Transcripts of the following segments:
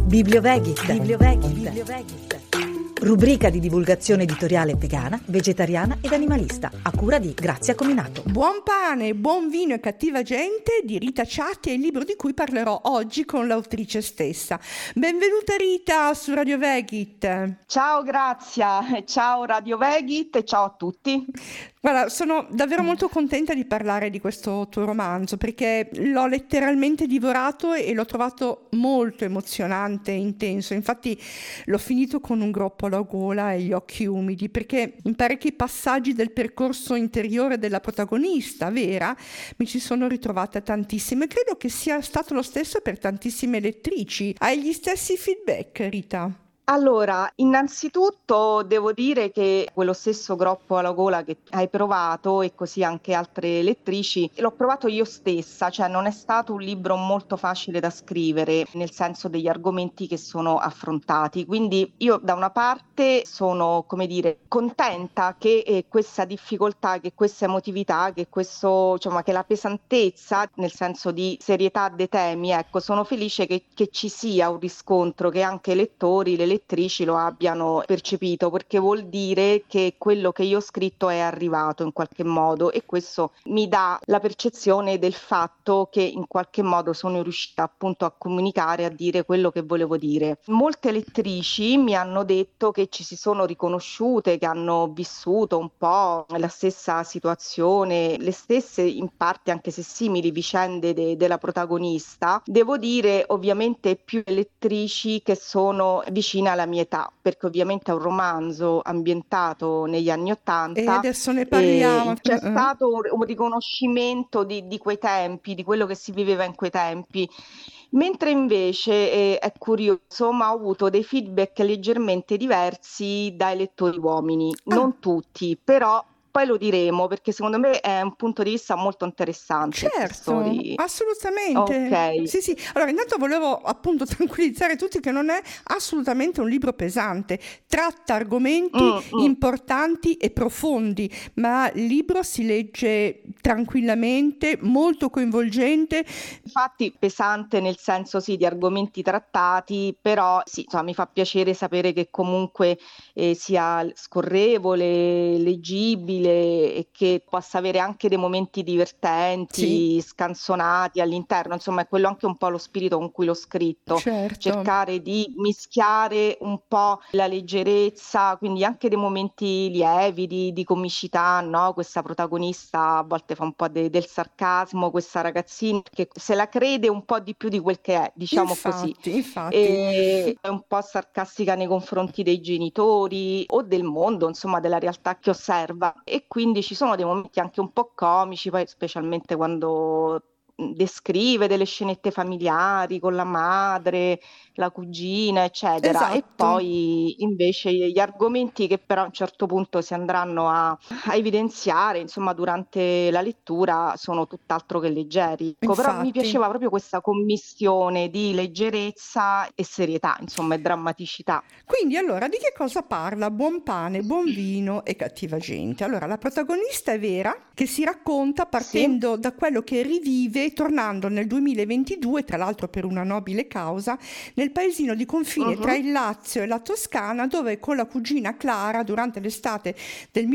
Bibliovegit. Rubrica di divulgazione editoriale vegana, vegetariana ed animalista, a cura di Grazia Cominato. Buon pane, buon vino e cattiva gente di Rita Ciatti è il libro di cui parlerò oggi con l'autrice stessa. Benvenuta Rita su Radio Vegit. Ciao Grazia, ciao Radio Vegit e ciao a tutti. Guarda, sono davvero molto contenta di parlare di questo tuo romanzo perché l'ho letteralmente divorato e l'ho trovato molto emozionante e intenso. Infatti l'ho finito con un groppo alla gola e gli occhi umidi perché in parecchi passaggi del percorso interiore della protagonista, Vera, mi ci sono ritrovata tantissimo e credo che sia stato lo stesso per tantissime lettrici. Hai gli stessi feedback, Rita? Allora, innanzitutto devo dire che quello stesso groppo alla gola che hai provato e così anche altre lettrici, l'ho provato io stessa, cioè non è stato un libro molto facile da scrivere, nel senso degli argomenti che sono affrontati. Quindi io da una parte sono, come dire, contenta che questa difficoltà, che questa emotività, che questo, insomma, che la pesantezza, nel senso di serietà dei temi, ecco, sono felice che ci sia un riscontro, che anche i lettori, le lettrici lo abbiano percepito, perché vuol dire che quello che io ho scritto è arrivato in qualche modo e questo mi dà la percezione del fatto che in qualche modo sono riuscita appunto a comunicare, a dire quello che volevo dire. Molte lettrici mi hanno detto che ci si sono riconosciute, che hanno vissuto un po' la stessa situazione, le stesse in parte anche se simili vicende della protagonista. Devo dire ovviamente più lettrici che sono vicine alla mia età, perché ovviamente è un romanzo ambientato negli anni '80 e adesso ne parliamo. c'è stato un riconoscimento di quei tempi, di quello che si viveva in quei tempi. Mentre invece è curioso, ma ho avuto dei feedback leggermente diversi dai lettori uomini, non tutti, però poi lo diremo perché secondo me è un punto di vista molto interessante. Certo, assolutamente. Ok. Sì. Allora, intanto volevo appunto tranquillizzare tutti che non è assolutamente un libro pesante. Tratta argomenti importanti e profondi, ma il libro si legge tranquillamente, molto coinvolgente. Infatti pesante nel senso sì di argomenti trattati, però sì, insomma, mi fa piacere sapere che comunque sia scorrevole, leggibile e che possa avere anche dei momenti divertenti, scanzonati all'interno, insomma è quello anche un po' lo spirito con cui l'ho scritto, Certo. cercare di mischiare un po' la leggerezza, quindi anche dei momenti lievi di comicità, no? Questa protagonista a volte fa un po' del sarcasmo, questa ragazzina che se la crede un po' di più di quel che è, diciamo così. Infatti. E è un po' sarcastica nei confronti dei genitori o del mondo, insomma, della realtà che osserva. E quindi ci sono dei momenti anche un po' comici, poi specialmente quando descrive delle scenette familiari con la madre, la cugina, eccetera. Esatto. E poi invece gli argomenti che però a un certo punto si andranno a evidenziare, insomma, durante la lettura sono tutt'altro che leggeri. Ecco, però mi piaceva proprio questa commistione di leggerezza e serietà, insomma, e drammaticità. Quindi allora di che cosa parla Buon pane, buon vino e cattiva gente? Allora la protagonista è Vera che si racconta partendo da quello che rivive tornando nel 2022, tra l'altro per una nobile causa, nel paesino di confine tra il Lazio e la Toscana, dove con la cugina Clara durante l'estate del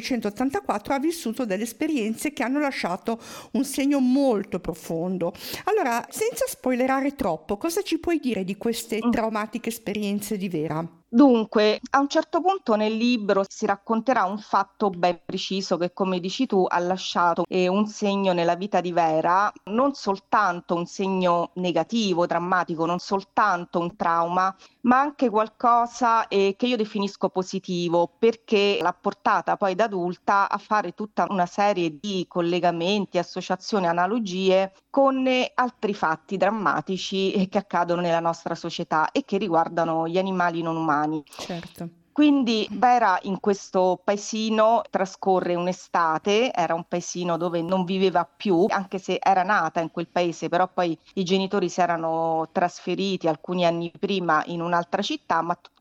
1984 ha vissuto delle esperienze che hanno lasciato un segno molto profondo. Allora, senza spoilerare troppo, cosa ci puoi dire di queste traumatiche esperienze di Vera? Dunque, a un certo punto nel libro si racconterà un fatto ben preciso che, come dici tu, ha lasciato un segno nella vita di Vera, non soltanto un segno negativo, drammatico, non soltanto un trauma, ma anche qualcosa che io definisco positivo, perché l'ha portata poi da adulta a fare tutta una serie di collegamenti, associazioni, analogie con altri fatti drammatici che accadono nella nostra società e che riguardano gli animali non umani. Certo. Quindi Vera in questo paesino trascorre un'estate, era un paesino dove non viveva più, anche se era nata in quel paese, però poi i genitori si erano trasferiti alcuni anni prima in un'altra città, ma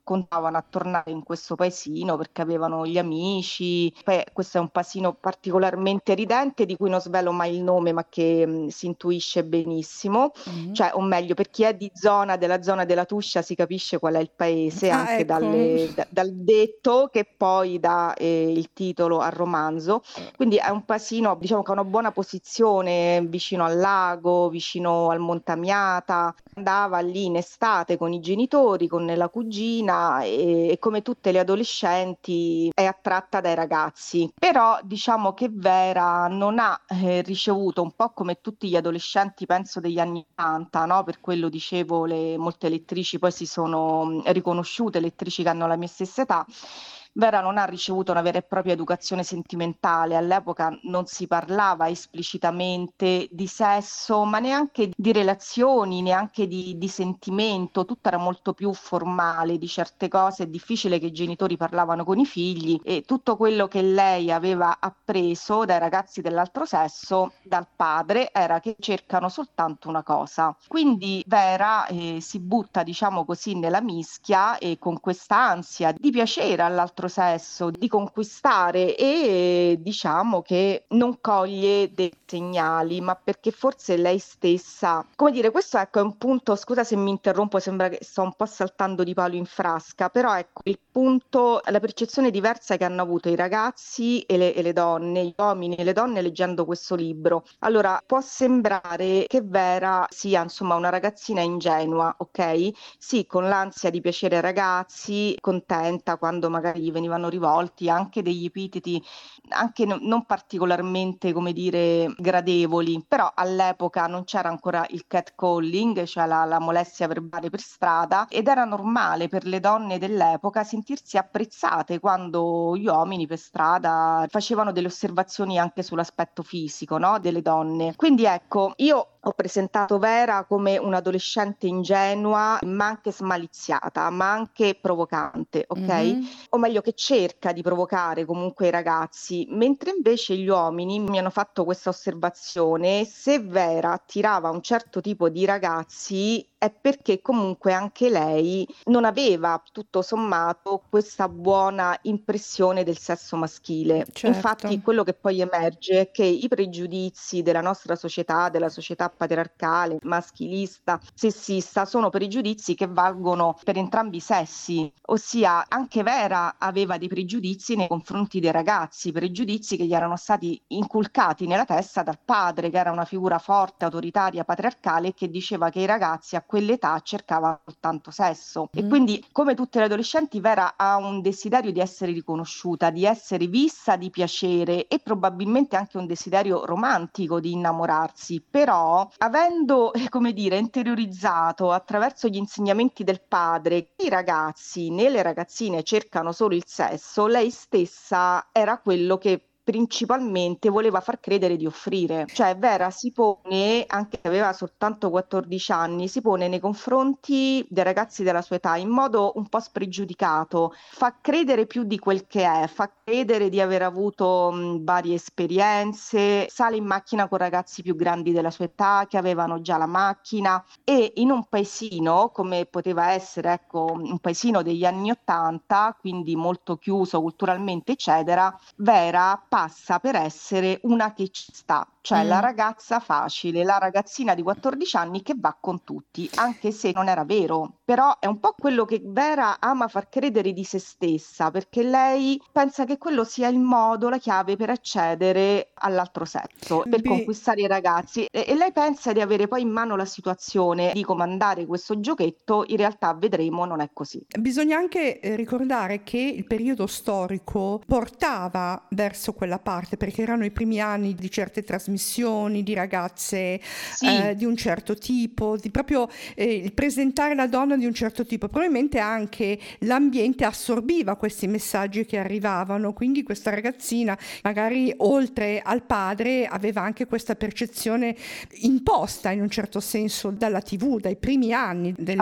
raccontavano a tornare in questo paesino perché avevano gli amici. Poi questo è un paesino particolarmente ridente di cui non svelo mai il nome, ma che si intuisce benissimo, cioè, o meglio, per chi è della zona della Tuscia si capisce qual è il paese anche ecco. dal detto che poi dà il titolo al romanzo. Quindi è un paesino, diciamo, che ha una buona posizione vicino al lago, vicino al Montamiata. Andava lì in estate con i genitori, con la cugina, e come tutte le adolescenti è attratta dai ragazzi. Però diciamo che Vera non ha ricevuto, un po' come tutti gli adolescenti penso degli anni 80, no? Per quello dicevo, molte lettrici poi si sono riconosciute, lettrici che hanno la mia stessa età. Vera non ha ricevuto una vera e propria educazione sentimentale. All'epoca non si parlava esplicitamente di sesso, ma neanche di relazioni, neanche di sentimento. Tutto era molto più formale. Di certe cose è difficile che i genitori parlavano con i figli, e tutto quello che lei aveva appreso dai ragazzi dell'altro sesso, dal padre, era che cercano soltanto una cosa. Quindi Vera si butta, diciamo così, nella mischia, e con questa ansia di piacere all'altro sesso, di conquistare, e diciamo che non coglie dei segnali, ma perché forse lei stessa, come dire, questo ecco è un punto, scusa se mi interrompo, sembra che sto un po' saltando di palo in frasca, però ecco il punto, la percezione diversa che hanno avuto i ragazzi e le donne, gli uomini e le donne leggendo questo libro. Allora, può sembrare che Vera sia insomma una ragazzina ingenua, ok? Sì, con l'ansia di piacere ai ragazzi, contenta quando magari gli venivano rivolti anche degli epiteti anche non particolarmente, come dire, gradevoli, però all'epoca non c'era ancora il catcalling, cioè la molestia verbale per strada, ed era normale per le donne dell'epoca sentirsi apprezzate quando gli uomini per strada facevano delle osservazioni anche sull'aspetto fisico, no, delle donne. Quindi ecco, io ho presentato Vera come un'adolescente ingenua, ma anche smaliziata, ma anche provocante, ok? O meglio, che cerca di provocare comunque i ragazzi, mentre invece gli uomini mi hanno fatto questa osservazione: se Vera attirava un certo tipo di ragazzi è perché comunque anche lei non aveva, tutto sommato, questa buona impressione del sesso maschile. Certo. Infatti quello che poi emerge è che i pregiudizi della nostra società, della società patriarcale, maschilista, sessista, sono pregiudizi che valgono per entrambi i sessi, ossia anche Vera aveva dei pregiudizi nei confronti dei ragazzi, pregiudizi che gli erano stati inculcati nella testa dal padre, che era una figura forte, autoritaria, patriarcale, che diceva che i ragazzi a quell'età cercavano soltanto sesso. E quindi, come tutte le adolescenti, Vera ha un desiderio di essere riconosciuta, di essere vista, di piacere, e probabilmente anche un desiderio romantico di innamorarsi. Però, avendo, come dire, interiorizzato attraverso gli insegnamenti del padre che i ragazzi né le ragazzine cercano solo il sesso, lei stessa era quello che principalmente voleva far credere di offrire. Cioè Vera si pone, anche se aveva soltanto 14 anni, si pone nei confronti dei ragazzi della sua età in modo un po' spregiudicato, fa credere più di quel che è, fa credere di aver avuto varie esperienze, sale in macchina con ragazzi più grandi della sua età che avevano già la macchina, e in un paesino come poteva essere, ecco, un paesino degli anni 80, quindi molto chiuso culturalmente eccetera, Vera passa per essere una che ci sta, cioè la ragazza facile, la ragazzina di 14 anni che va con tutti, anche se non era vero. Però è un po' quello che Vera ama far credere di se stessa, perché lei pensa che quello sia il modo, la chiave per accedere all'altro sesso, per conquistare i ragazzi, e lei pensa di avere poi in mano la situazione, di comandare questo giochetto. In realtà vedremo non è così. Bisogna anche ricordare che il periodo storico portava verso quella parte, perché erano i primi anni di certe trasmissioni di ragazze di un certo tipo, di proprio il presentare la donna di un certo tipo. Probabilmente anche l'ambiente assorbiva questi messaggi che arrivavano, quindi questa ragazzina magari oltre al padre aveva anche questa percezione imposta in un certo senso dalla TV, dai primi anni delle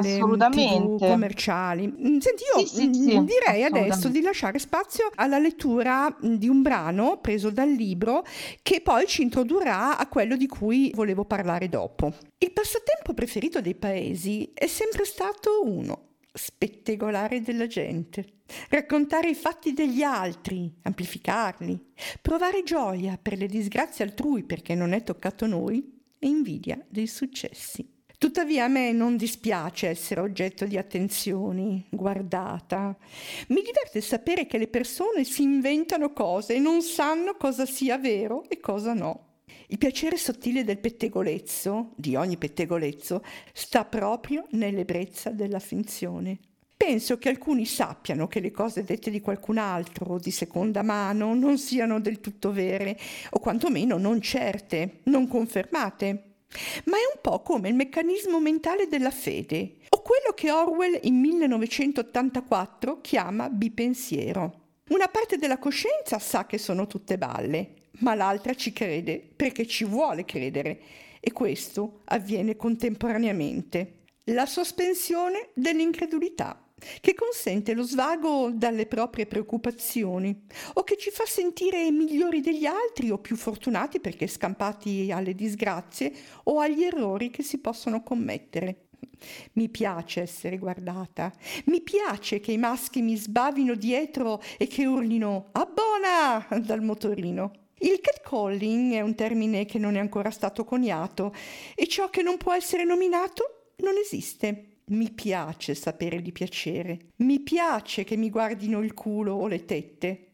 TV commerciali. Senti, io direi adesso di lasciare spazio alla lettura di un brano preso dal libro, che poi ci introdurrà a quello di cui volevo parlare dopo. Il passatempo preferito dei paesi è sempre stato uno: Spettegolare della gente, raccontare i fatti degli altri, amplificarli, provare gioia per le disgrazie altrui perché non è toccato a noi e invidia dei successi. Tuttavia a me non dispiace essere oggetto di attenzioni, guardata. Mi diverte sapere che le persone si inventano cose e non sanno cosa sia vero e cosa no. Il piacere sottile del pettegolezzo, di ogni pettegolezzo, sta proprio nell'ebbrezza della finzione. Penso che alcuni sappiano che le cose dette di qualcun altro o di seconda mano non siano del tutto vere, o quantomeno non certe, non confermate. Ma è un po' come il meccanismo mentale della fede, o quello che Orwell in 1984 chiama bipensiero. Una parte della coscienza sa che sono tutte balle, ma l'altra ci crede perché ci vuole credere, e questo avviene contemporaneamente. La sospensione dell'incredulità, che consente lo svago dalle proprie preoccupazioni, o che ci fa sentire migliori degli altri o più fortunati perché scampati alle disgrazie o agli errori che si possono commettere. Mi piace essere guardata, mi piace che i maschi mi sbavino dietro e che urlino "Abbona!" dal motorino. Il catcalling è un termine che non è ancora stato coniato e ciò che non può essere nominato non esiste. Mi piace sapere di piacere, mi piace che mi guardino il culo o le tette.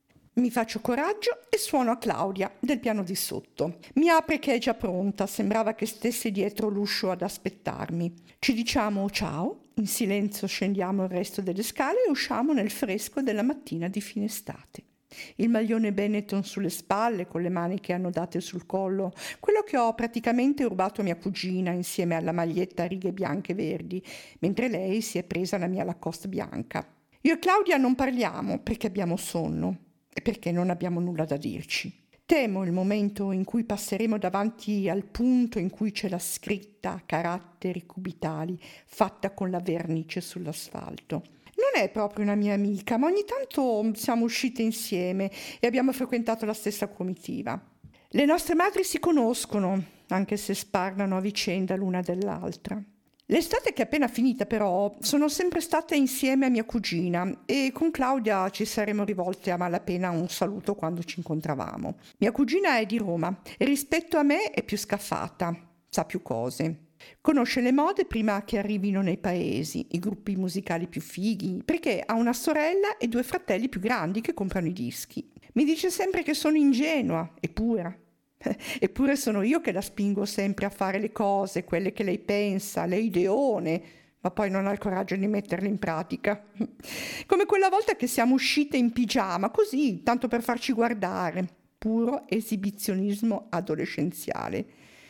Mi faccio coraggio e suono a Claudia del piano di sotto. Mi apre che è già pronta, sembrava che stesse dietro l'uscio ad aspettarmi. Ci diciamo ciao, in silenzio scendiamo il resto delle scale e usciamo nel fresco della mattina di fine estate. Il maglione Benetton sulle spalle, con le maniche annodate sul collo, quello che ho praticamente rubato a mia cugina insieme alla maglietta a righe bianche e verdi, mentre lei si è presa la mia Lacoste bianca. Io e Claudia non parliamo perché abbiamo sonno e perché non abbiamo nulla da dirci. Temo il momento in cui passeremo davanti al punto in cui c'è la scritta a caratteri cubitali fatta con la vernice sull'asfalto. Non è proprio una mia amica, ma ogni tanto siamo uscite insieme e abbiamo frequentato la stessa comitiva. Le nostre madri si conoscono, anche se sparlano a vicenda l'una dell'altra. L'estate che è appena finita, però, sono sempre state insieme a mia cugina e con Claudia ci saremmo rivolte a malapena un saluto quando ci incontravamo. Mia cugina è di Roma e rispetto a me è più scaffata, sa più cose. Conosce le mode prima che arrivino nei paesi, i gruppi musicali più fighi, perché ha una sorella e 2 fratelli più grandi che comprano i dischi. Mi dice sempre che sono ingenua e pura. Eppure sono io che la spingo sempre a fare le cose, quelle che lei pensa, le ideone, ma poi non ha il coraggio di metterle in pratica. Come quella volta che siamo uscite in pigiama, così, tanto per farci guardare. Puro esibizionismo adolescenziale.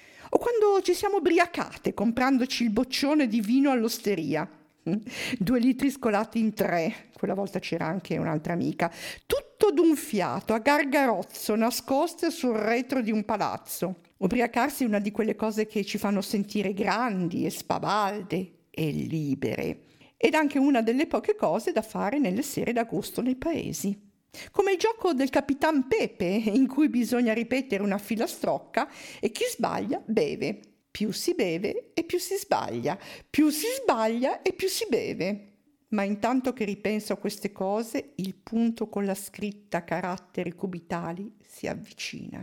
O quando ci siamo ubriacate comprandoci il boccione di vino all'osteria. 2 litri scolati in 3, quella volta c'era anche un'altra amica, tutto d'un fiato, a gargarozzo, nascoste sul retro di un palazzo. Ubriacarsi è una di quelle cose che ci fanno sentire grandi e spavalde e libere, ed anche una delle poche cose da fare nelle sere d'agosto nei paesi. Come il gioco del Capitan Pepe, in cui bisogna ripetere una filastrocca e chi sbaglia beve. Più si beve e più si sbaglia, più si sbaglia e più si beve. Ma intanto che ripenso a queste cose, il punto con la scritta a caratteri cubitali si avvicina.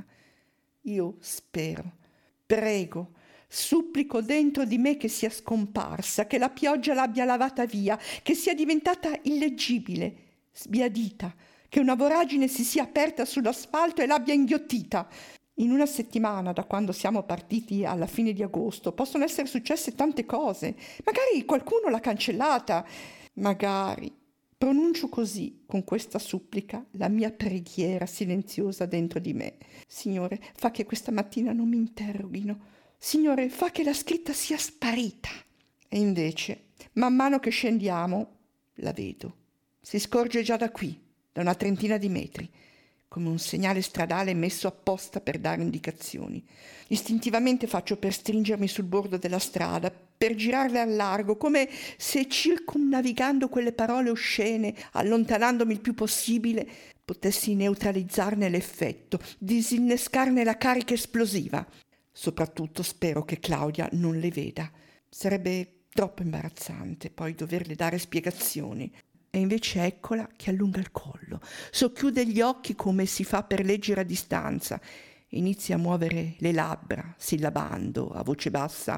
Io spero, prego, supplico dentro di me che sia scomparsa, che la pioggia l'abbia lavata via, che sia diventata illeggibile, sbiadita, che una voragine si sia aperta sull'asfalto e l'abbia inghiottita. In una settimana, da quando siamo partiti alla fine di agosto, possono essere successe tante cose. Magari qualcuno l'ha cancellata. Magari. Pronuncio così, con questa supplica, la mia preghiera silenziosa dentro di me. Signore, fa che questa mattina non mi interroghino. Signore, fa che la scritta sia sparita. E invece, man mano che scendiamo, la vedo. Si scorge già da qui, da una 30 di metri. Come un segnale stradale messo apposta per dare indicazioni. Istintivamente faccio per stringermi sul bordo della strada, per girarle al largo, come se circumnavigando quelle parole oscene, allontanandomi il più possibile, potessi neutralizzarne l'effetto, disinnescarne la carica esplosiva. Soprattutto spero che Claudia non le veda. Sarebbe Troppo imbarazzante poi doverle dare spiegazioni. E invece eccola che allunga il collo, socchiude gli occhi come si fa per leggere a distanza, inizia a muovere le labbra, sillabando a voce bassa: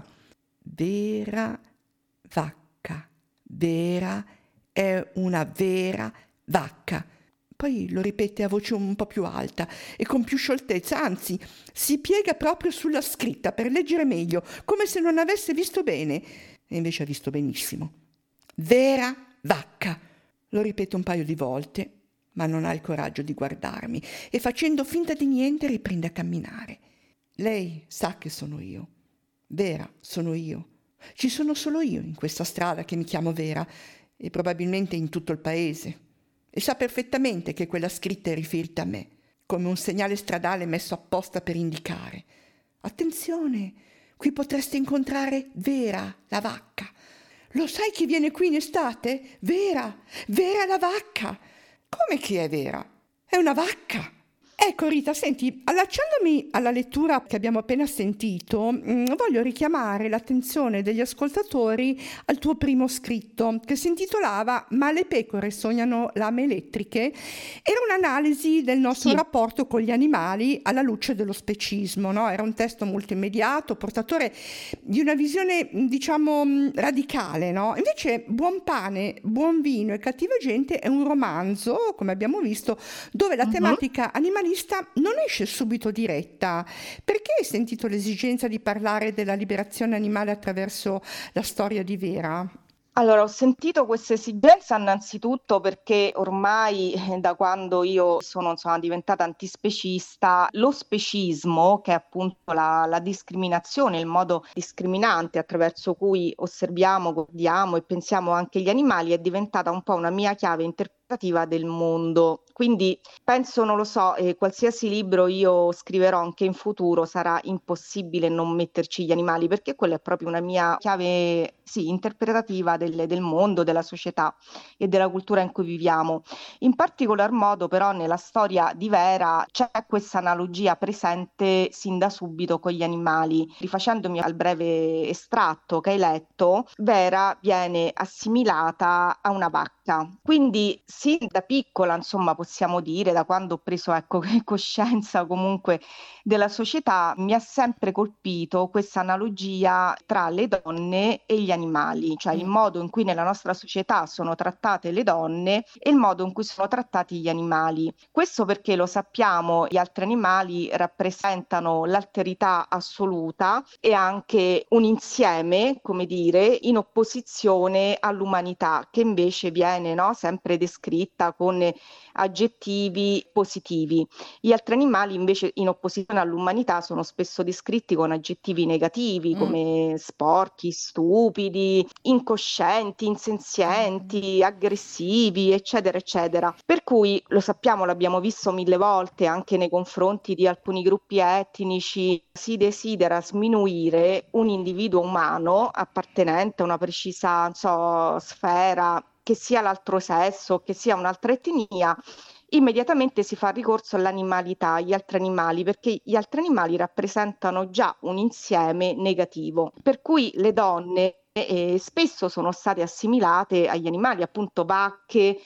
vera vacca, vera è una vera vacca. Poi lo ripete a voce un po' più alta e con più scioltezza, anzi, si piega proprio sulla scritta per leggere meglio, come se non avesse visto bene. E invece ha visto benissimo. Vera vacca. Lo ripete un paio di volte, ma non ha il coraggio di guardarmi e facendo finta di niente riprende a camminare. Lei sa che sono io. Vera sono io. Ci sono solo io in questa strada che mi chiamo Vera e probabilmente in tutto il paese. E sa perfettamente che quella scritta è riferita a me, come un segnale stradale messo apposta per indicare: attenzione, qui potreste incontrare Vera, la vacca. Lo sai chi viene qui in estate? Vera, Vera la vacca. Come chi è Vera? È una vacca. Ecco Rita, senti, allacciandomi alla lettura che abbiamo appena sentito, voglio richiamare l'attenzione degli ascoltatori al tuo primo scritto, che si intitolava Ma le pecore sognano lame elettriche. Era un'analisi del nostro rapporto con gli animali alla luce dello specismo, no? Era un testo molto immediato, portatore di una visione, diciamo, radicale, no? Invece Buon pane, buon vino e cattiva gente è un romanzo, come abbiamo visto, dove la tematica animalista non esce subito diretta. Perché hai sentito l'esigenza di parlare della liberazione animale attraverso la storia di Vera? Allora, ho sentito questa esigenza innanzitutto perché ormai da quando io sono diventata antispecista, lo specismo, che è appunto la discriminazione, il modo discriminante attraverso cui osserviamo, guardiamo e pensiamo anche gli animali, è diventata un po' una mia chiave interpretativa del mondo. Quindi penso, non lo so, qualsiasi libro io scriverò anche in futuro sarà impossibile non metterci gli animali, perché quella è proprio una mia chiave, sì, interpretativa del mondo, della società e della cultura in cui viviamo. In particolar modo però nella storia di Vera c'è questa analogia presente sin da subito con gli animali. Rifacendomi al breve estratto che hai letto, Vera viene assimilata a una vacca. Quindi sin da piccola, insomma, possiamo dire, da quando ho preso coscienza comunque della società, mi ha sempre colpito questa analogia tra le donne e gli animali, cioè il modo in cui nella nostra società sono trattate le donne e il modo in cui sono trattati gli animali. Questo perché lo sappiamo, gli altri animali rappresentano l'alterità assoluta e anche un insieme, come dire, in opposizione all'umanità, che invece viene, no, sempre descritta con aggettivi positivi. Gli altri animali invece in opposizione all'umanità sono spesso descritti con aggettivi negativi come sporchi, stupidi, incoscienti, insenzienti, aggressivi, eccetera, eccetera. Per cui lo sappiamo, l'abbiamo visto 1000 volte anche nei confronti di alcuni gruppi etnici, si desidera sminuire un individuo umano appartenente a una precisa, non so, sfera, che sia l'altro sesso, che sia un'altra etnia, immediatamente si fa ricorso all'animalità, agli altri animali, perché gli altri animali rappresentano già un insieme negativo. Per cui le donne spesso sono state assimilate agli animali, appunto vacche,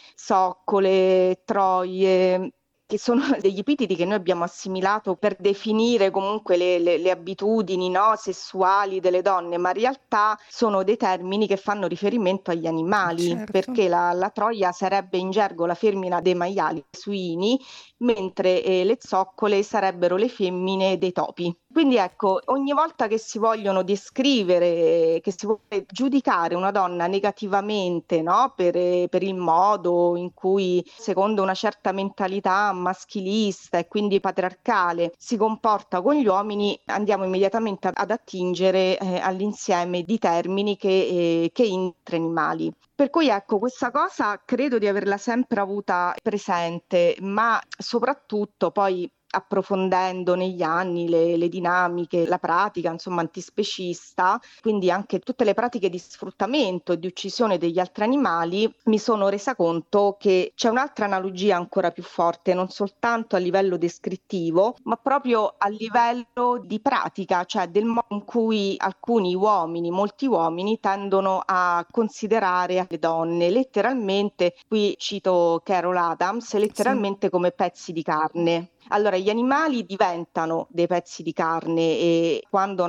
zoccole, troie, che sono degli epiteti che noi abbiamo assimilato per definire comunque le abitudini, no, sessuali delle donne, ma in realtà sono dei termini che fanno riferimento agli animali, Certo. perché la troia sarebbe in gergo la femmina dei maiali suini, mentre le zoccole sarebbero le femmine dei topi. Quindi ecco, ogni volta che si vogliono descrivere, che si vuole giudicare una donna negativamente, no? Per il modo in cui, secondo una certa mentalità maschilista e quindi patriarcale, si comporta con gli uomini, andiamo immediatamente ad attingere all'insieme di termini che tra animali. Per cui ecco, questa cosa credo di averla sempre avuta presente, ma soprattutto poi approfondendo negli anni le dinamiche, la pratica insomma antispecista, quindi anche tutte le pratiche di sfruttamento e di uccisione degli altri animali, mi sono resa conto che c'è un'altra analogia ancora più forte, non soltanto a livello descrittivo, ma proprio a livello di pratica, cioè del modo in cui alcuni uomini, molti uomini, tendono a considerare le donne letteralmente, qui cito Carol Adams, letteralmente come pezzi di carne. Allora, gli animali diventano dei pezzi di carne e quando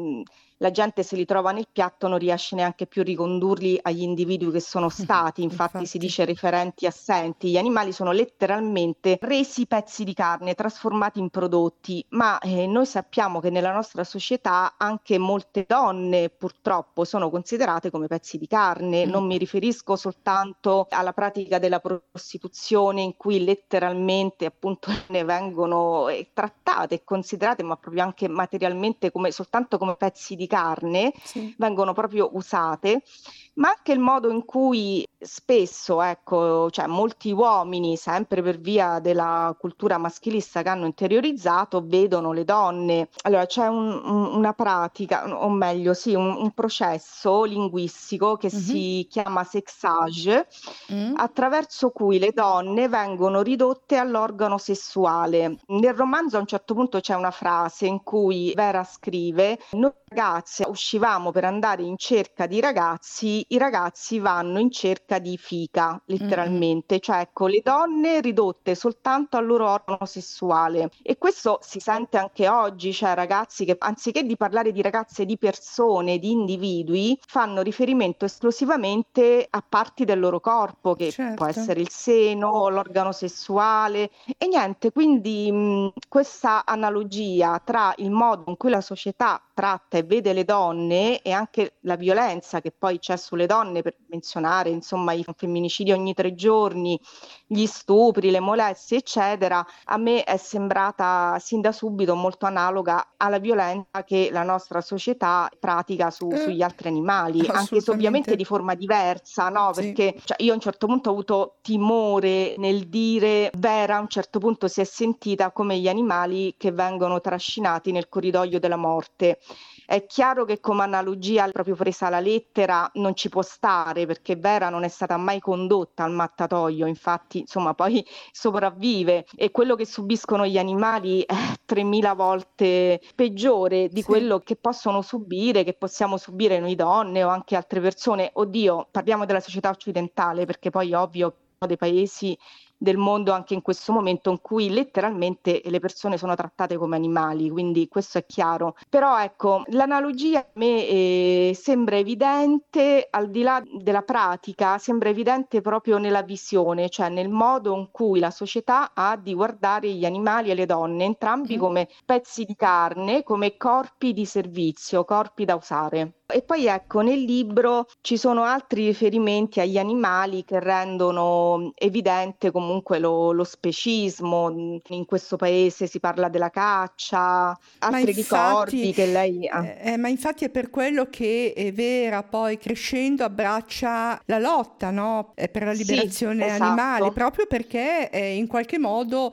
la gente se li trova nel piatto non riesce neanche più a ricondurli agli individui che sono stati, infatti si dice referenti assenti. Gli animali sono letteralmente resi pezzi di carne, trasformati in prodotti, ma noi sappiamo che nella nostra società anche molte donne purtroppo sono considerate come pezzi di carne. Non mi riferisco soltanto alla pratica della prostituzione in cui letteralmente appunto ne vengono trattate e considerate, ma proprio anche materialmente soltanto come pezzi di carne, vengono proprio usate, ma anche il modo in cui spesso, cioè molti uomini, sempre per via della cultura maschilista che hanno interiorizzato, vedono le donne. Allora c'è una pratica, o meglio, un processo linguistico che si chiama sexage, attraverso cui le donne vengono ridotte all'organo sessuale. Nel romanzo a un certo punto c'è una frase in cui Vera scrive: noi ragazze uscivamo per andare in cerca di ragazzi, i ragazzi vanno in cerca di fica, letteralmente, cioè le donne ridotte soltanto al loro organo sessuale. E questo si sente anche oggi, cioè ragazzi che anziché di parlare di ragazze, di persone, di individui, fanno riferimento esclusivamente a parti del loro corpo, che può essere il seno o l'organo sessuale, e niente, quindi questa analogia tra il modo in cui la società tratta e vede le donne e anche la violenza che poi c'è sulle donne, per menzionare insomma i femminicidi ogni 3 giorni, gli stupri, le molestie eccetera, a me è sembrata sin da subito molto analoga alla violenza che la nostra società pratica sugli altri animali, anche se ovviamente di forma diversa, no? Perché io a un certo punto ho avuto timore nel dire Vera a un certo punto si è sentita come gli animali che vengono trascinati nel corridoio della morte. È chiaro che come analogia proprio presa alla lettera non ci può stare, perché Vera non è stata mai condotta al mattatoio, infatti insomma poi sopravvive, e quello che subiscono gli animali è 3000 volte peggiore di quello che possono subire, che possiamo subire noi donne o anche altre persone. Oddio, parliamo della società occidentale, perché poi ovvio dei paesi del mondo anche in questo momento in cui letteralmente le persone sono trattate come animali, quindi questo è chiaro. Però l'analogia a me sembra evidente, al di là della pratica, sembra evidente proprio nella visione, cioè nel modo in cui la società ha di guardare gli animali e le donne, entrambi come pezzi di carne, come corpi di servizio, corpi da usare. E poi nel libro ci sono altri riferimenti agli animali che rendono evidente comunque lo specismo. In questo paese si parla della caccia, altri ricordi che lei ha. Ma infatti è per quello che Vera poi crescendo abbraccia la lotta, no? Per la liberazione animale, proprio perché in qualche modo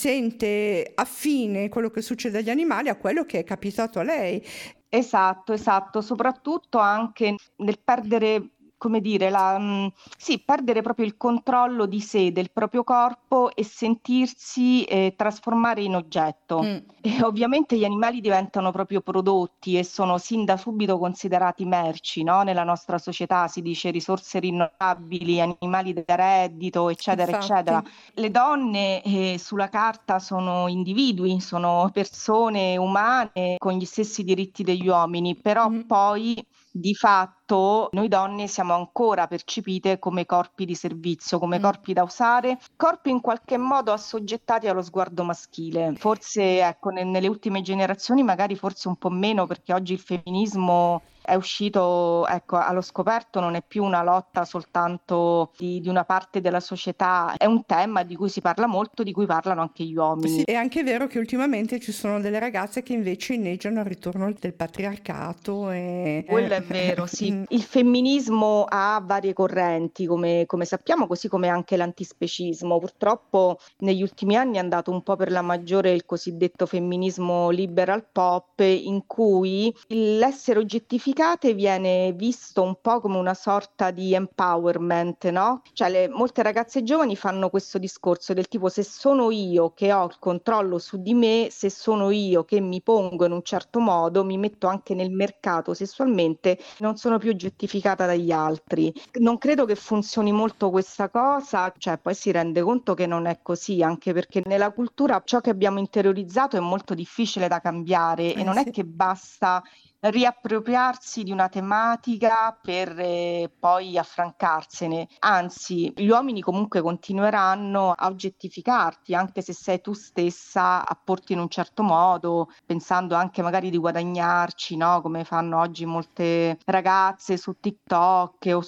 sente affine quello che succede agli animali a quello che è capitato a lei. Esatto, soprattutto anche nel perdere, come dire, perdere proprio il controllo di sé, del proprio corpo e sentirsi trasformare in oggetto. E ovviamente gli animali diventano proprio prodotti e sono sin da subito considerati merci, no? Nella nostra società si dice risorse rinnovabili, animali da reddito, eccetera, eccetera. Le donne sulla carta sono individui, sono persone umane con gli stessi diritti degli uomini, però poi di fatto noi donne siamo ancora percepite come corpi di servizio, come corpi da usare, corpi in qualche modo assoggettati allo sguardo maschile. Forse nelle ultime generazioni magari forse un po' meno, perché oggi il femminismo è uscito allo scoperto, non è più una lotta soltanto di una parte della società, è un tema di cui si parla molto, di cui parlano anche gli uomini. Sì, è anche vero che ultimamente ci sono delle ragazze che invece inneggiano al ritorno del patriarcato. Quello è vero, sì, Il femminismo ha varie correnti, come sappiamo, così come anche l'antispecismo. Purtroppo negli ultimi anni è andato un po' per la maggiore il cosiddetto femminismo liberal pop, in cui l'essere oggettificate viene visto un po' come una sorta di empowerment, no? Cioè molte ragazze giovani fanno questo discorso del tipo: se sono io che ho il controllo su di me, se sono io che mi pongo in un certo modo, mi metto anche nel mercato sessualmente, non sono più oggettificata dagli altri. Non credo che funzioni molto questa cosa, cioè poi si rende conto che non è così, anche perché nella cultura ciò che abbiamo interiorizzato è molto difficile da cambiare e non è Sì. che basta riappropriarsi di una tematica per poi affrancarsene. Anzi, gli uomini comunque continueranno a oggettificarti, anche se sei tu stessa a porti in un certo modo, pensando anche magari di guadagnarci, no? Come fanno oggi molte ragazze su TikTok o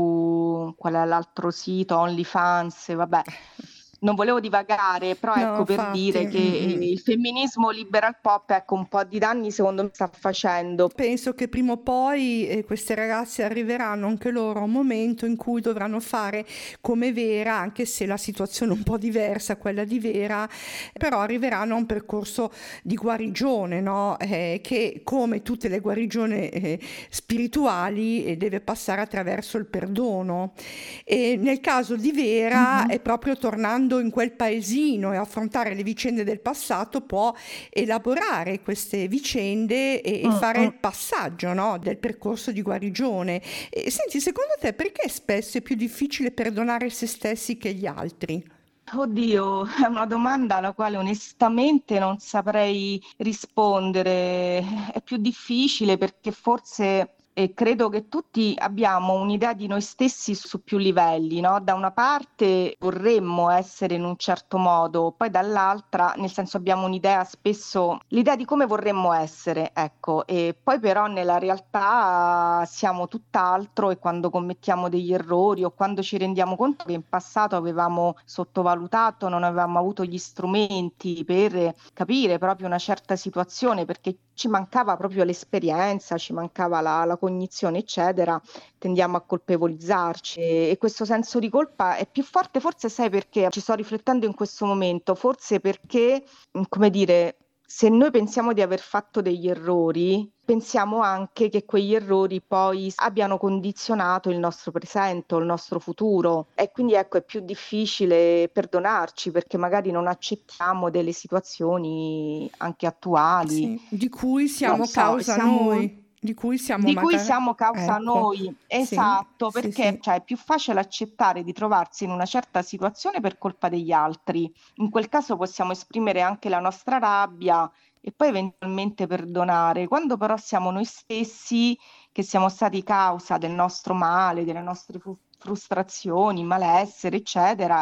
su qual è l'altro sito, OnlyFans, vabbè. Non volevo divagare, però No, ecco, per infatti. dire che il femminismo liberal pop, ecco, un po' di danni secondo me sta facendo. Penso che prima o poi queste ragazze arriveranno anche loro a un momento in cui dovranno fare come Vera, anche se la situazione è un po' diversa a quella di Vera, però arriveranno a un percorso di guarigione, no? Che come tutte le guarigioni spirituali deve passare attraverso il perdono. E nel caso di Vera è proprio tornando in quel paesino e affrontare le vicende del passato, può elaborare queste vicende e fare il passaggio, no, del percorso di guarigione. E, senti, secondo te perché spesso è più difficile perdonare se stessi che gli altri? Oddio, è una domanda alla quale onestamente non saprei rispondere. È più difficile perché forse credo che tutti abbiamo un'idea di noi stessi su più livelli, no? Da una parte vorremmo essere in un certo modo, poi dall'altra, nel senso, abbiamo un'idea spesso, l'idea di come vorremmo essere, ecco, e poi però nella realtà siamo tutt'altro e quando commettiamo degli errori o quando ci rendiamo conto che in passato avevamo sottovalutato, non avevamo avuto gli strumenti per capire proprio una certa situazione, perché ci mancava proprio l'esperienza, ci mancava la cognizione, eccetera, tendiamo a colpevolizzarci e questo senso di colpa è più forte, forse sai perché ci sto riflettendo in questo momento, forse perché, come dire, se noi pensiamo di aver fatto degli errori, pensiamo anche che quegli errori poi abbiano condizionato il nostro presente o il nostro futuro e quindi ecco è più difficile perdonarci perché magari non accettiamo delle situazioni anche attuali. Sì, di cui Non siamo so, causa noi, di cui siamo di cui magari... siamo causa Ecco, noi, sì, esatto, sì, perché sì. cioè, è più facile accettare di trovarsi in una certa situazione per colpa degli altri. In quel caso possiamo esprimere anche la nostra rabbia e poi eventualmente perdonare. Quando però siamo noi stessi che siamo stati causa del nostro male, delle nostre frustrazioni, malessere, eccetera,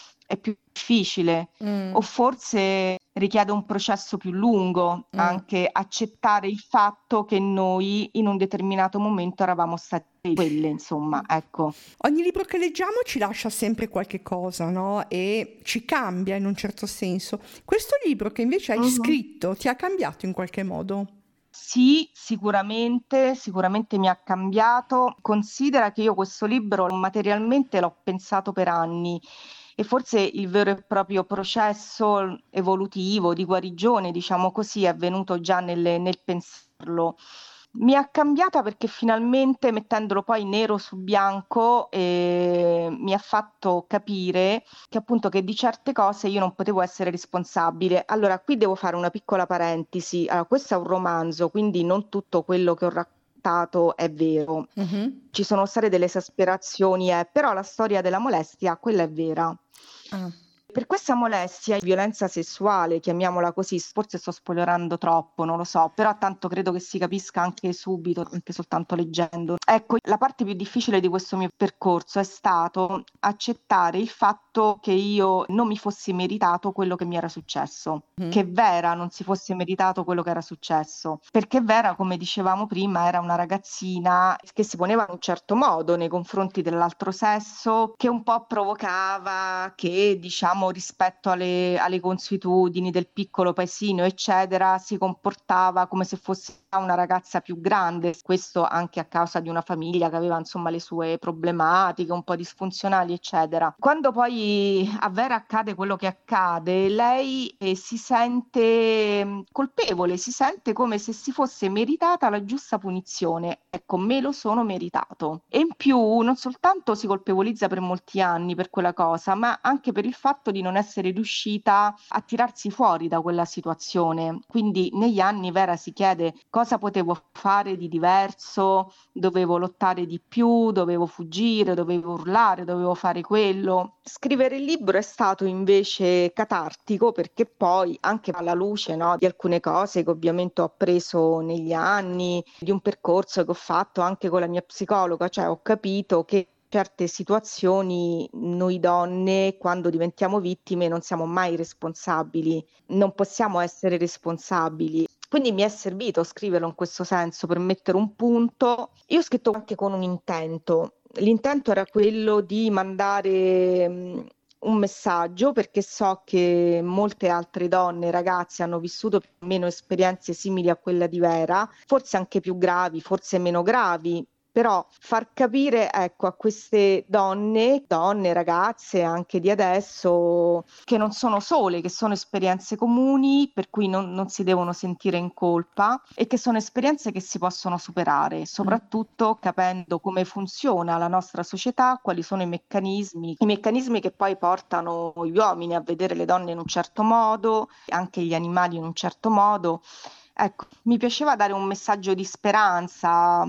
è più difficile. O Mm, forse richiede un processo più lungo, mm. anche accettare il fatto che noi in un determinato momento eravamo stati quelle, insomma, ecco. Ogni libro che leggiamo ci lascia sempre qualche cosa, no? E ci cambia in un certo senso. Questo libro che invece hai Mhm. scritto ti ha cambiato in qualche modo? Sì, sicuramente mi ha cambiato. Considera che io questo libro materialmente l'ho pensato per anni e forse il vero e proprio processo evolutivo di guarigione, diciamo così, è avvenuto già nel pensarlo. Mi ha cambiata perché finalmente, mettendolo poi nero su bianco, mi ha fatto capire che appunto che di certe cose io non potevo essere responsabile. Allora, qui devo fare una piccola parentesi. Allora, questo è un romanzo, quindi non tutto quello che ho raccontato è vero. Mhm. Ci sono state delle esasperazioni, però la storia della molestia, quella è vera. Ah. Per questa molestia, violenza sessuale, chiamiamola così, forse sto spoilerando troppo, non lo so, però tanto credo che si capisca anche subito, anche soltanto leggendo. Ecco, la parte più difficile di questo mio percorso è stato accettare il fatto che io non mi fossi meritato quello che mi era successo, che Mhm. Vera non si fosse meritato quello che era successo, perché Vera, come dicevamo prima, era una ragazzina che si poneva in un certo modo nei confronti dell'altro sesso, che un po' provocava, che diciamo rispetto alle consuetudini del piccolo paesino, eccetera, si comportava come se fosse una ragazza più grande, questo anche a causa di una famiglia che aveva insomma le sue problematiche, un po' disfunzionali, eccetera. Quando poi a Vera accade quello che accade, lei si sente colpevole, si sente come se si fosse meritata la giusta punizione. Ecco, me lo sono meritato. E in più non soltanto si colpevolizza per molti anni per quella cosa, ma anche per il fatto di non essere riuscita a tirarsi fuori da quella situazione. Quindi negli anni Vera si chiede cosa potevo fare di diverso, dovevo lottare di più, dovevo fuggire, dovevo urlare, dovevo fare quello. Scrivere il libro è stato invece catartico perché poi anche alla luce, no, di alcune cose che ovviamente ho appreso negli anni, di un percorso che ho fatto anche con la mia psicologa, cioè ho capito che certe situazioni noi donne, quando diventiamo vittime, non siamo mai responsabili, non possiamo essere responsabili. Quindi mi è servito scriverlo in questo senso per mettere un punto. Io ho scritto anche con un intento. L'intento era quello di mandare un messaggio, perché so che molte altre donne, ragazze hanno vissuto più o meno esperienze simili a quella di Vera, forse anche più gravi, forse meno gravi. Però far capire, ecco, a queste donne, ragazze anche di adesso, che non sono sole, che sono esperienze comuni, per cui non si devono sentire in colpa e che sono esperienze che si possono superare, soprattutto capendo come funziona la nostra società, quali sono i meccanismi che poi portano gli uomini a vedere le donne in un certo modo, anche gli animali in un certo modo. Ecco, mi piaceva dare un messaggio di speranza,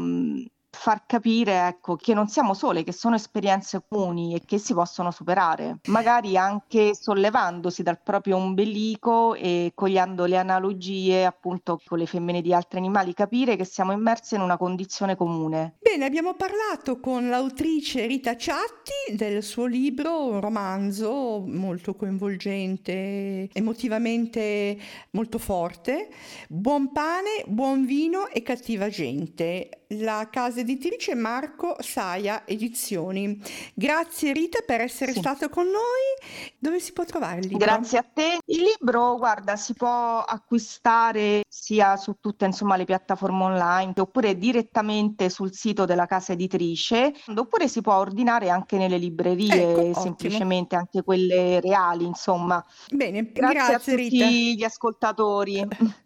far capire, ecco, che non siamo sole, che sono esperienze comuni e che si possono superare, magari anche sollevandosi dal proprio ombelico e cogliendo le analogie appunto con le femmine di altri animali, capire che siamo immerse in una condizione comune. Bene, abbiamo parlato con l'autrice Rita Ciatti del suo libro, un romanzo molto coinvolgente, emotivamente molto forte, Buon pane, buon vino e cattiva gente. La casa editrice Marco Saia Edizioni. Grazie Rita per essere stato con noi. Dove si può trovare il libro? Grazie a te. Il libro, guarda, si può acquistare sia su tutte, insomma, le piattaforme online oppure direttamente sul sito della casa editrice, oppure si può ordinare anche nelle librerie, Ecco, semplicemente anche quelle reali, insomma. Bene, Grazie a grazie tutti Rita. gli ascoltatori.